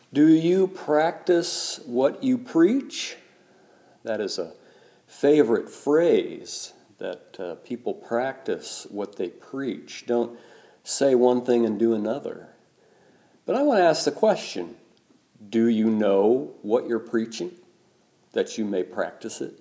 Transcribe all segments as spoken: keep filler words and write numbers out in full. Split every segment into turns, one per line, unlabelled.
Do you practice what you preach? That is a favorite phrase, that uh, people practice what they preach. Don't say one thing and do another. But I want to ask the question, do you know what you're preaching, that you may practice it?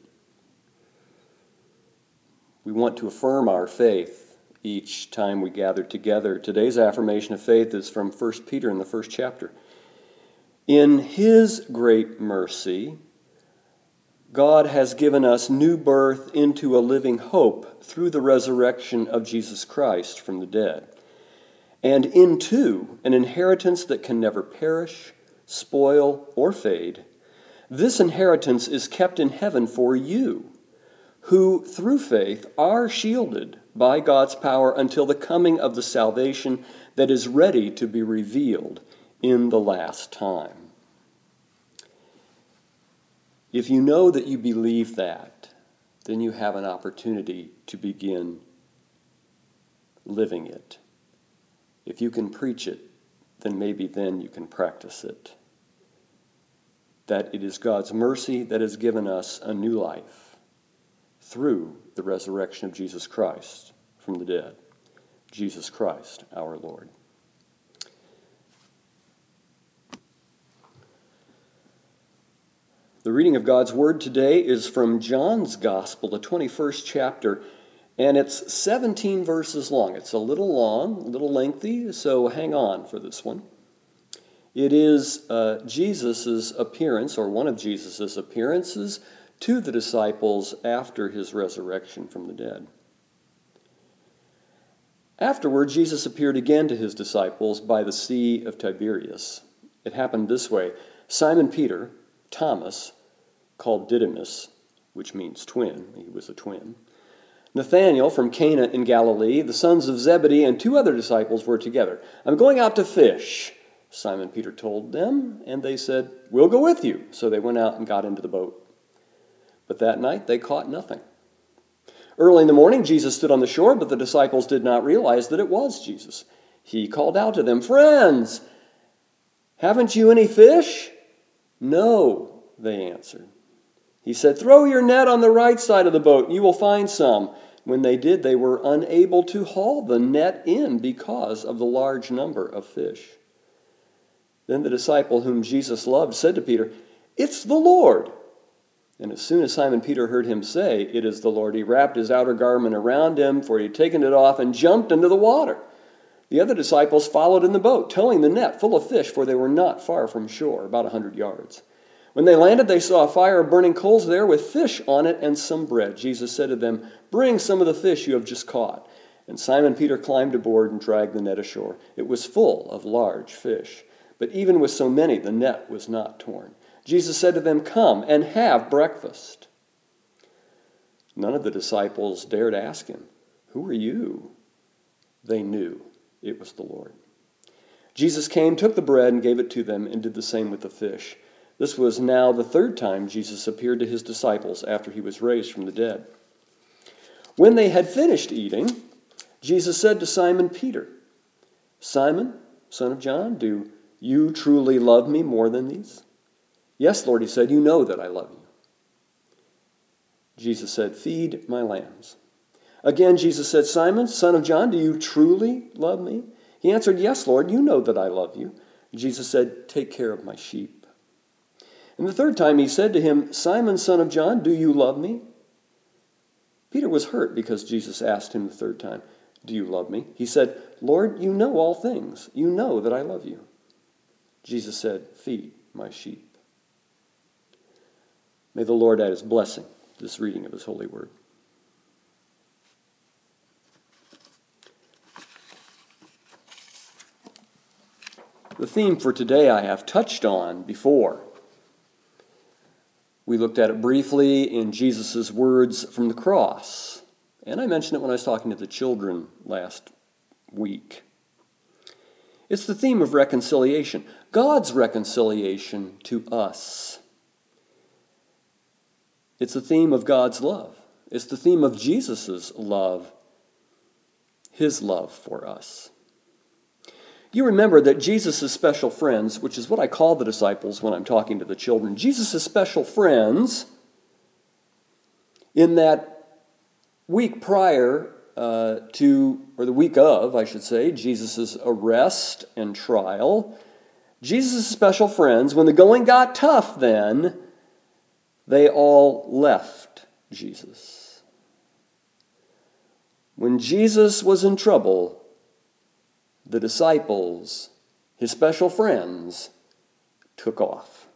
We want to affirm our faith each time we gather together. Today's affirmation of faith is from First Peter in the first chapter. In His great mercy, God has given us new birth into a living hope through the resurrection of Jesus Christ from the dead, and into an inheritance that can never perish, spoil, or fade. This inheritance is kept in heaven for you, who through faith are shielded by God's power until the coming of the salvation that is ready to be revealed in the last time. If you know that you believe that, then you have an opportunity to begin living it. If you can preach it, then maybe then you can practice it. That it is God's mercy that has given us a new life through the resurrection of Jesus Christ from the dead. Jesus Christ, our Lord. The reading of God's Word today is from John's Gospel, the twenty-first chapter, and it's seventeen verses long. It's a little long, a little lengthy, so hang on for this one. It is uh, Jesus' appearance, or one of Jesus' appearances, to the disciples after his resurrection from the dead. Afterward, Jesus appeared again to his disciples by the Sea of Tiberias. It happened this way. Simon Peter, Thomas, called Didymus, which means twin, he was a twin, Nathanael from Cana in Galilee, the sons of Zebedee, and two other disciples were together. I'm going out to fish, Simon Peter told them, and they said, we'll go with you. So they went out and got into the boat. But that night they caught nothing. Early in the morning Jesus stood on the shore, but the disciples did not realize that it was Jesus. He called out to them, friends, haven't you any fish? No, they answered. He said, throw your net on the right side of the boat, and you will find some. When they did, they were unable to haul the net in because of the large number of fish. Then the disciple whom Jesus loved said to Peter, it's the Lord. And as soon as Simon Peter heard him say, it is the Lord, he wrapped his outer garment around him, for he had taken it off, and jumped into the water. The other disciples followed in the boat, towing the net full of fish, for they were not far from shore, about a hundred yards. When they landed, they saw a fire of burning coals there with fish on it and some bread. Jesus said to them, bring some of the fish you have just caught. And Simon Peter climbed aboard and dragged the net ashore. It was full of large fish, but even with so many, the net was not torn. Jesus said to them, come and have breakfast. None of the disciples dared ask him, who are you? They knew it was the Lord. Jesus came, took the bread, and gave it to them, and did the same with the fish. This was now the third time Jesus appeared to his disciples after he was raised from the dead. When they had finished eating, Jesus said to Simon Peter, Simon, son of John, do you truly love me more than these? Yes, Lord, he said, you know that I love you. Jesus said, feed my lambs. Again, Jesus said, Simon, son of John, do you truly love me? He answered, yes, Lord, you know that I love you. Jesus said, take care of my sheep. And the third time he said to him, Simon, son of John, do you love me? Peter was hurt because Jesus asked him the third time, do you love me? He said, Lord, you know all things. You know that I love you. Jesus said, feed my sheep. May the Lord add his blessing to this reading of his holy word. The theme for today I have touched on before. We looked at it briefly in Jesus' words from the cross. And I mentioned it when I was talking to the children last week. It's the theme of reconciliation. God's reconciliation to us. It's the theme of God's love. It's the theme of Jesus' love. His love for us. You remember that Jesus' special friends, which is what I call the disciples when I'm talking to the children, Jesus' special friends, in that week prior uh, to, or the week of, I should say, Jesus' arrest and trial, Jesus' special friends, when the going got tough then, they all left Jesus. When Jesus was in trouble, the disciples, his special friends, took off.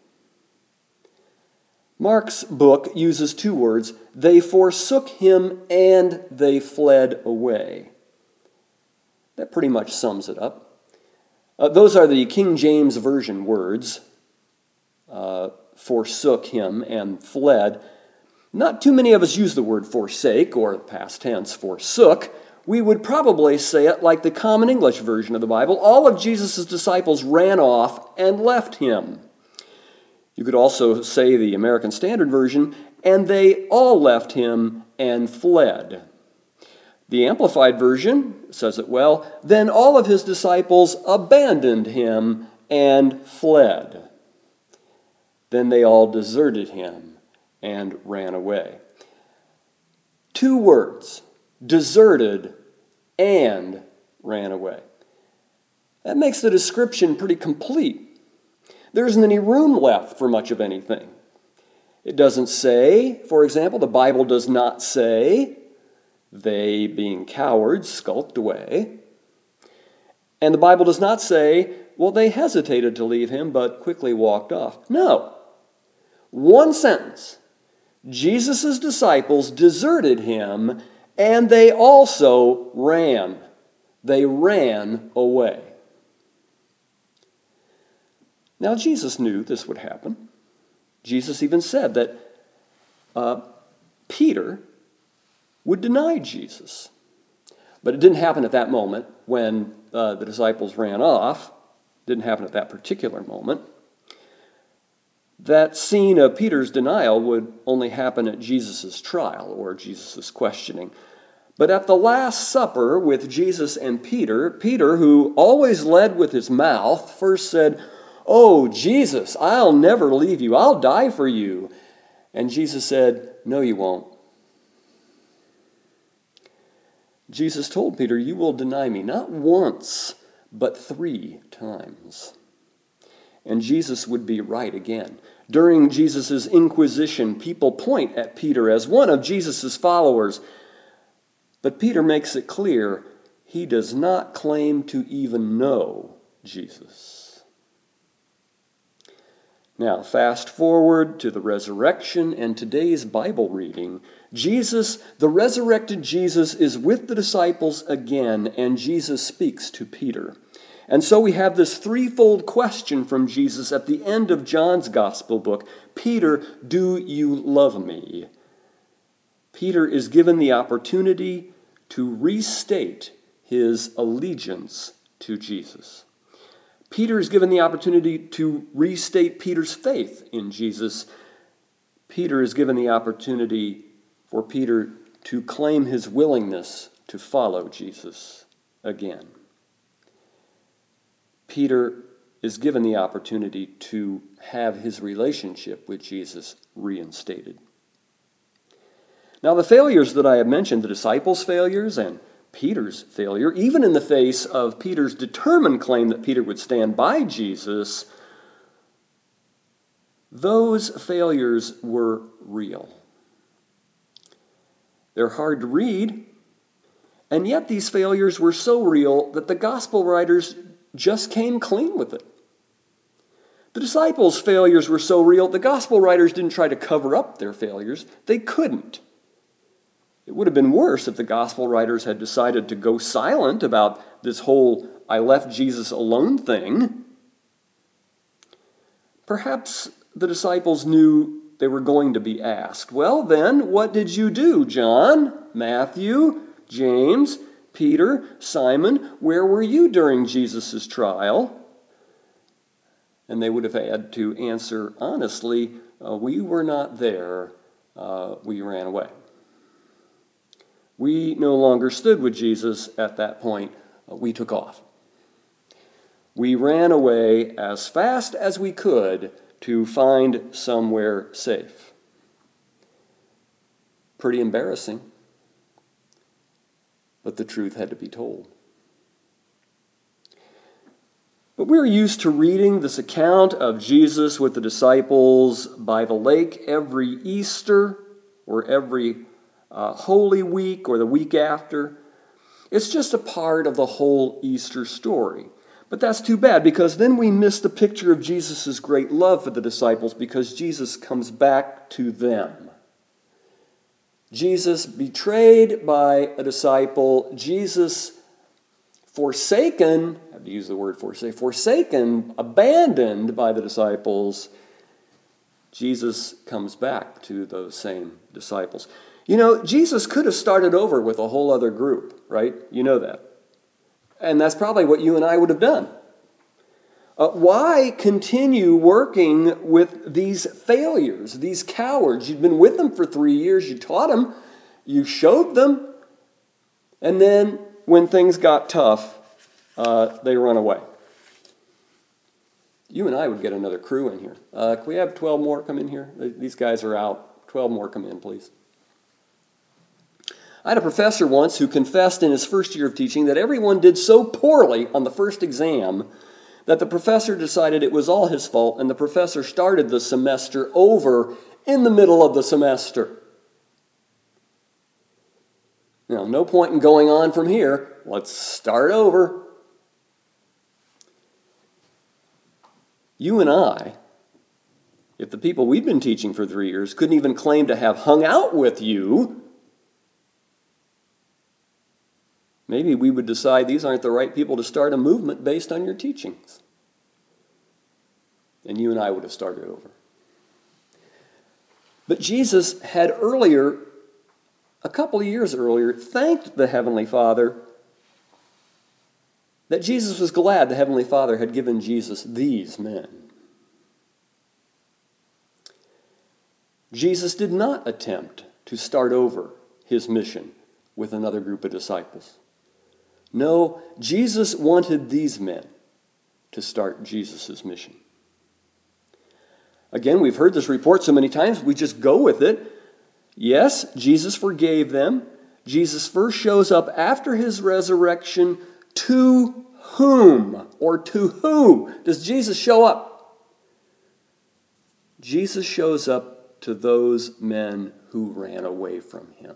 Mark's book uses two words, they forsook him and they fled away. That pretty much sums it up. Uh, those are the King James Version words, uh, forsook him and fled. Not too many of us use the word forsake, or past tense, forsook. We would probably say it like the Common English Version of the Bible. All of Jesus' disciples ran off and left him. You could also say the American Standard Version, and they all left him and fled. The Amplified Version says it well, then all of his disciples abandoned him and fled. Then they all deserted him and ran away. Two words, deserted and ran away. That makes the description pretty complete. There isn't any room left for much of anything. It doesn't say, for example, the Bible does not say, they, being cowards, skulked away. And the Bible does not say, well, they hesitated to leave him, but quickly walked off. No. One sentence. Jesus' disciples deserted him, and they also ran. They ran away. Now, Jesus knew this would happen. Jesus even said that uh, Peter would deny Jesus. But it didn't happen at that moment when uh, the disciples ran off. It didn't happen at that particular moment. That scene of Peter's denial would only happen at Jesus' trial or Jesus' questioning. But at the Last Supper with Jesus and Peter, Peter, who always led with his mouth, first said, "Oh, Jesus, I'll never leave you. I'll die for you." And Jesus said, "No, you won't." Jesus told Peter, "You will deny me not once, but three times." And Jesus would be right again. During Jesus' inquisition, people point at Peter as one of Jesus' followers. But Peter makes it clear he does not claim to even know Jesus. Now, fast forward to the resurrection and today's Bible reading. Jesus, the resurrected Jesus, is with the disciples again, and Jesus speaks to Peter. And so we have this threefold question from Jesus at the end of John's gospel book. Peter, do you love me? Peter is given the opportunity to restate his allegiance to Jesus. Peter is given the opportunity to restate Peter's faith in Jesus. Peter is given the opportunity for Peter to claim his willingness to follow Jesus again. Peter is given the opportunity to have his relationship with Jesus reinstated. Now, the failures that I have mentioned, the disciples' failures and Peter's failure, even in the face of Peter's determined claim that Peter would stand by Jesus, those failures were real. They're hard to read, and yet these failures were so real that the gospel writers just came clean with it. The disciples' failures were so real, the gospel writers didn't try to cover up their failures. They couldn't. It would have been worse if the gospel writers had decided to go silent about this whole "I left Jesus alone" thing. Perhaps the disciples knew they were going to be asked, "Well then, what did you do, John, Matthew, James, Peter, Simon? Where were you during Jesus' trial?" And they would have had to answer honestly, uh, "We were not there. Uh, we ran away. We no longer stood with Jesus at that point. Uh, we took off." We ran away as fast as we could to find somewhere safe. Pretty embarrassing, but the truth had to be told. But we're used to reading this account of Jesus with the disciples by the lake every Easter or every uh, Holy Week or the week after. It's just a part of the whole Easter story. But that's too bad, because then we miss the picture of Jesus' great love for the disciples, because Jesus comes back to them. Jesus betrayed by a disciple, Jesus forsaken, I have to use the word forsake, forsaken, abandoned by the disciples, Jesus comes back to those same disciples. You know, Jesus could have started over with a whole other group, right? You know that. And that's probably what you and I would have done. Uh, why continue working with these failures, these cowards? You'd been with them for three years. You taught them. You showed them. And then when things got tough, uh, they run away. You and I would get another crew in here. Uh, can we have twelve more come in here? These guys are out. twelve more come in, please. I had a professor once who confessed in his first year of teaching that everyone did so poorly on the first exam that the professor decided it was all his fault, and the professor started the semester over in the middle of the semester. Now, no point in going on from here. Let's start over. You and I, if the people we've been teaching for three years couldn't even claim to have hung out with you, maybe we would decide these aren't the right people to start a movement based on your teachings. And you and I would have started over. But Jesus had earlier, a couple of years earlier, thanked the Heavenly Father that Jesus was glad the Heavenly Father had given Jesus these men. Jesus did not attempt to start over his mission with another group of disciples. No, Jesus wanted these men to start Jesus' mission. Again, we've heard this report so many times, we just go with it. Yes, Jesus forgave them. Jesus first shows up after his resurrection. To whom or to who does Jesus show up? Jesus shows up to those men who ran away from him.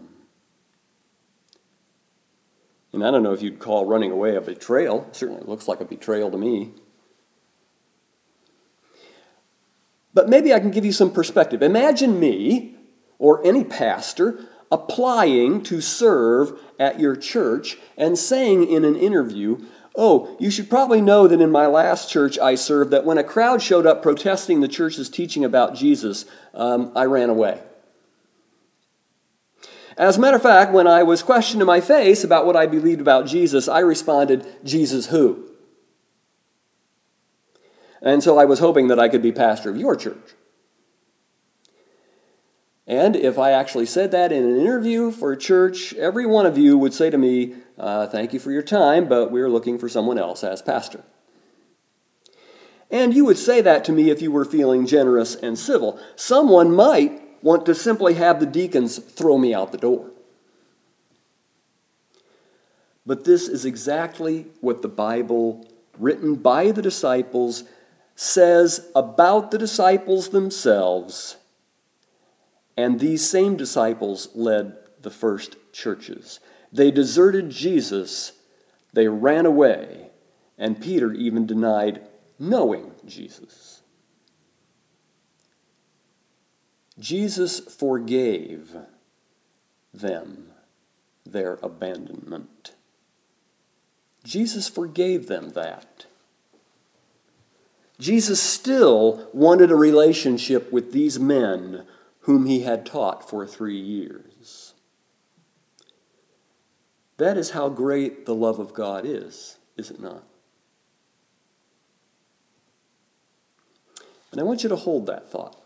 And I don't know if you'd call running away a betrayal. It certainly looks like a betrayal to me. But maybe I can give you some perspective. Imagine me, or any pastor, applying to serve at your church and saying in an interview, oh, you should probably know that in my last church I served, that when a crowd showed up protesting the church's teaching about Jesus, um, I ran away. As a matter of fact, when I was questioned to my face about what I believed about Jesus, I responded, Jesus who? And so I was hoping that I could be pastor of your church. And if I actually said that in an interview for a church, every one of you would say to me, uh, thank you for your time, but we're looking for someone else as pastor. And you would say that to me if you were feeling generous and civil. Someone might want to simply have the deacons throw me out the door. But this is exactly what the Bible, written by the disciples, says about the disciples themselves. And these same disciples led the first churches. They deserted Jesus, they ran away, and Peter even denied knowing Jesus. Jesus forgave them their abandonment. Jesus forgave them that. Jesus still wanted a relationship with these men whom he had taught for three years. That is how great the love of God is, is it not? And I want you to hold that thought.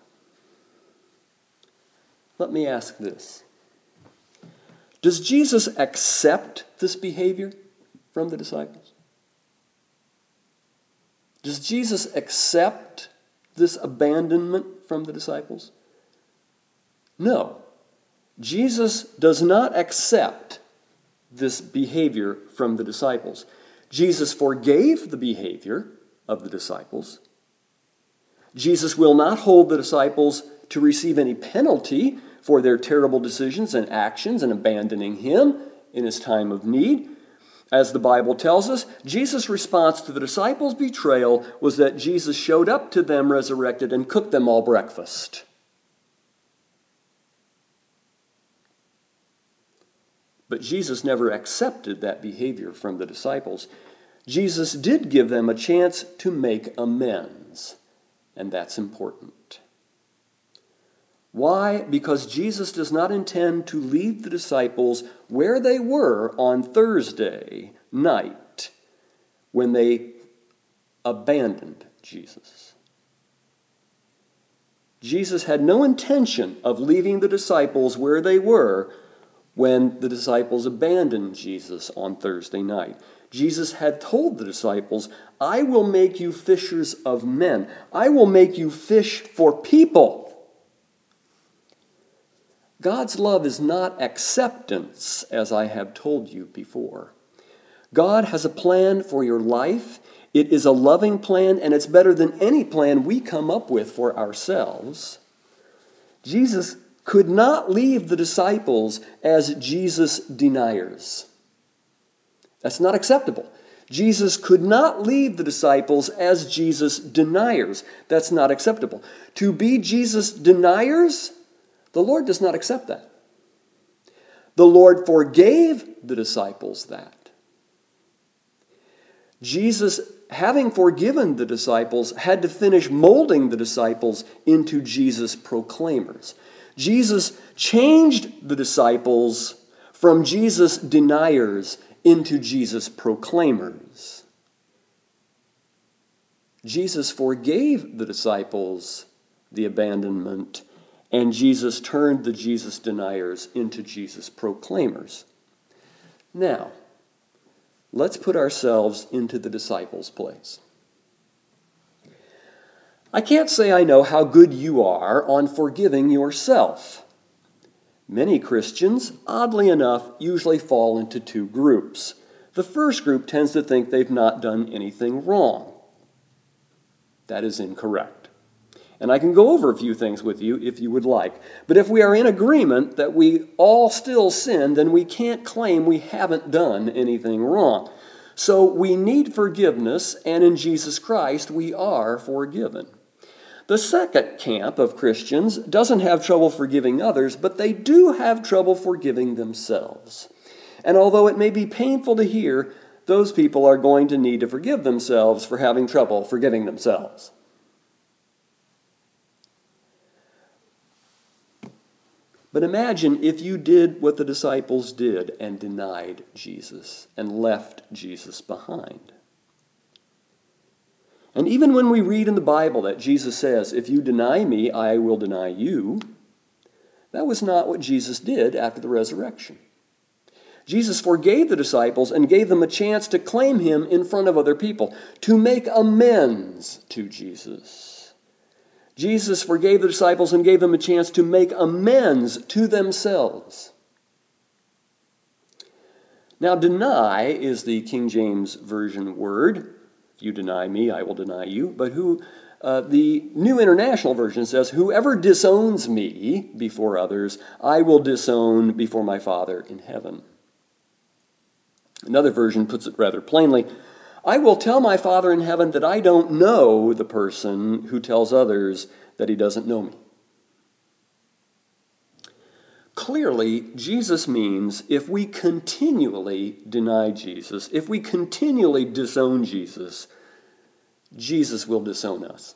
Let me ask this. Does Jesus accept this behavior from the disciples? Does Jesus accept this abandonment from the disciples? No. Jesus does not accept this behavior from the disciples. Jesus forgave the behavior of the disciples. Jesus will not hold the disciples to receive any penalty for their terrible decisions and actions in abandoning him in his time of need. As the Bible tells us, Jesus' response to the disciples' betrayal was that Jesus showed up to them resurrected and cooked them all breakfast. But Jesus never accepted that behavior from the disciples. Jesus did give them a chance to make amends, and that's important. Why? Because Jesus does not intend to leave the disciples where they were on Thursday night when they abandoned Jesus. Jesus had no intention of leaving the disciples where they were when the disciples abandoned Jesus on Thursday night. Jesus had told the disciples, I will make you fishers of men. I will make you fish for people. God's love is not acceptance, as I have told you before. God has a plan for your life. It is a loving plan, and it's better than any plan we come up with for ourselves. Jesus could not leave the disciples as Jesus deniers. That's not acceptable. Jesus could not leave the disciples as Jesus deniers. That's not acceptable. To be Jesus deniers, the Lord does not accept that. The Lord forgave the disciples that. Jesus, having forgiven the disciples, had to finish molding the disciples into Jesus proclaimers. Jesus changed the disciples from Jesus deniers into Jesus proclaimers. Jesus forgave the disciples the abandonment, and Jesus turned the Jesus deniers into Jesus proclaimers. Now, let's put ourselves into the disciples' place. I can't say I know how good you are on forgiving yourself. Many Christians, oddly enough, usually fall into two groups. The first group tends to think they've not done anything wrong. That is incorrect. And I can go over a few things with you if you would like. But if we are in agreement that we all still sin, then we can't claim we haven't done anything wrong. So we need forgiveness, and in Jesus Christ we are forgiven. The second camp of Christians doesn't have trouble forgiving others, but they do have trouble forgiving themselves. And although it may be painful to hear, those people are going to need to forgive themselves for having trouble forgiving themselves. But imagine if you did what the disciples did and denied Jesus and left Jesus behind. And even when we read in the Bible that Jesus says, if you deny me, I will deny you, that was not what Jesus did after the resurrection. Jesus forgave the disciples and gave them a chance to claim him in front of other people, to make amends to Jesus. Jesus forgave the disciples and gave them a chance to make amends to themselves. Now, deny is the King James Version word. If you deny me, I will deny you. But who uh, the New International Version says, whoever disowns me before others, I will disown before my Father in heaven. Another version puts it rather plainly, I will tell my Father in heaven that I don't know the person who tells others that he doesn't know me. Clearly, Jesus means if we continually deny Jesus, if we continually disown Jesus, Jesus will disown us.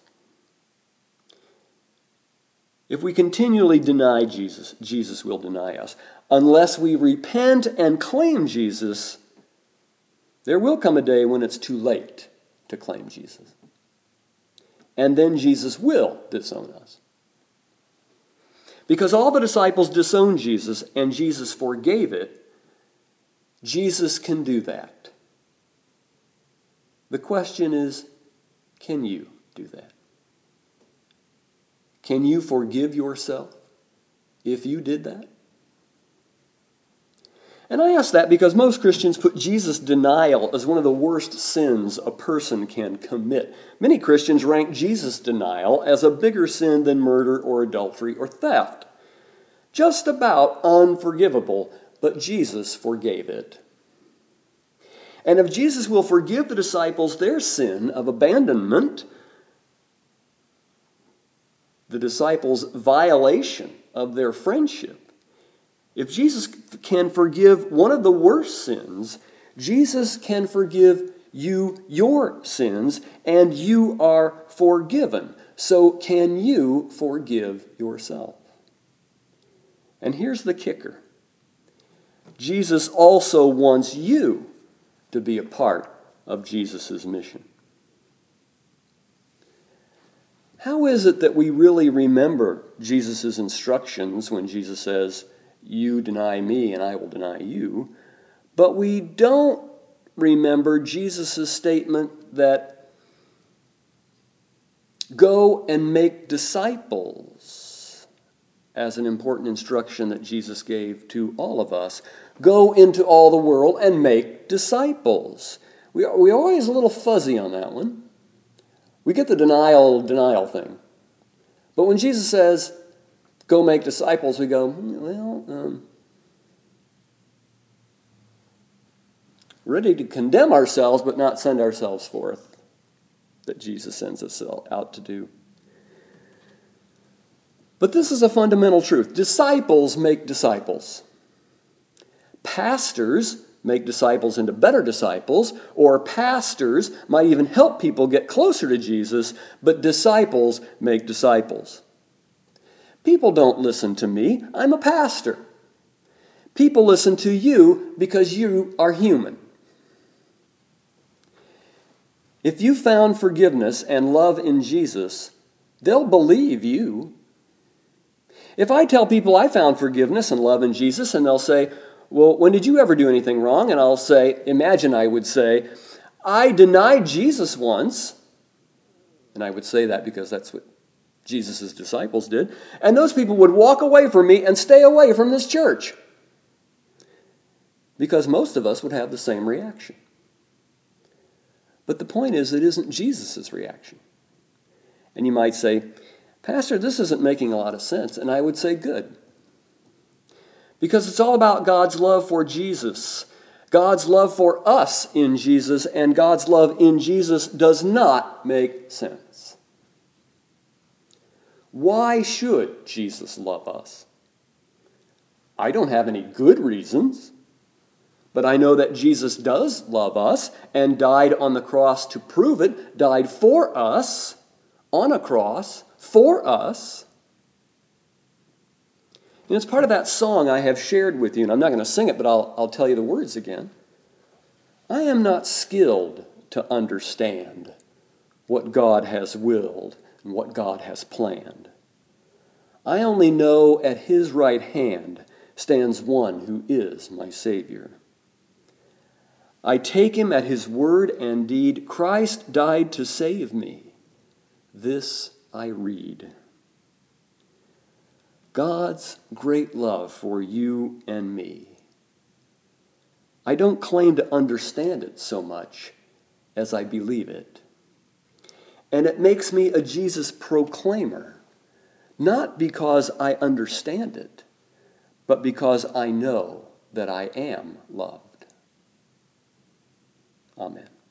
If we continually deny Jesus, Jesus will deny us. Unless we repent and claim Jesus, there will come a day when it's too late to claim Jesus. And then Jesus will disown us. Because all the disciples disowned Jesus and Jesus forgave it, Jesus can do that. The question is, Can you do that? Can you forgive yourself if you did that? And I ask that because most Christians put Jesus' denial as one of the worst sins a person can commit. Many Christians rank Jesus' denial as a bigger sin than murder or adultery or theft. Just about unforgivable, but Jesus forgave it. And if Jesus will forgive the disciples their sin of abandonment, the disciples' violation of their friendship, if Jesus can forgive one of the worst sins, Jesus can forgive you your sins, and you are forgiven. So can you forgive yourself? And here's the kicker. Jesus also wants you to be a part of Jesus' mission. How is it that we really remember Jesus' instructions when Jesus says, "You deny me and I will deny you," but we don't remember Jesus' statement that go and make disciples as an important instruction that Jesus gave to all of us. Go into all the world and make disciples. We are, we are always a little fuzzy on that one. We get the denial, denial thing. But when Jesus says, go make disciples, we go, well, um, ready to condemn ourselves but not send ourselves forth, that Jesus sends us out to do. But this is a fundamental truth. Disciples make disciples. Pastors make disciples into better disciples, or pastors might even help people get closer to Jesus, but disciples make disciples. People don't listen to me. I'm a pastor. People listen to you because you are human. If you found forgiveness and love in Jesus, they'll believe you. If I tell people I found forgiveness and love in Jesus, and they'll say, well, when did you ever do anything wrong? And I'll say, imagine I would say, I denied Jesus once. And I would say that because that's what Jesus' disciples did. And those people would walk away from me and stay away from this church. Because most of us would have the same reaction. But the point is, it isn't Jesus' reaction. And you might say, Pastor, this isn't making a lot of sense. And I would say, good. Because it's all about God's love for Jesus. God's love for us in Jesus, and God's love in Jesus does not make sense. Why should Jesus love us? I don't have any good reasons, but I know that Jesus does love us and died on the cross to prove it, died for us on a cross for us. And it's part of that song I have shared with you, and I'm not going to sing it, but I'll, I'll tell you the words again. I am not skilled to understand what God has willed and what God has planned. I only know at his right hand stands one who is my Savior. I take him at his word and deed. Christ died to save me. This I read. God's great love for you and me. I don't claim to understand it so much as I believe it. And it makes me a Jesus proclaimer, not because I understand it, but because I know that I am loved. Amen.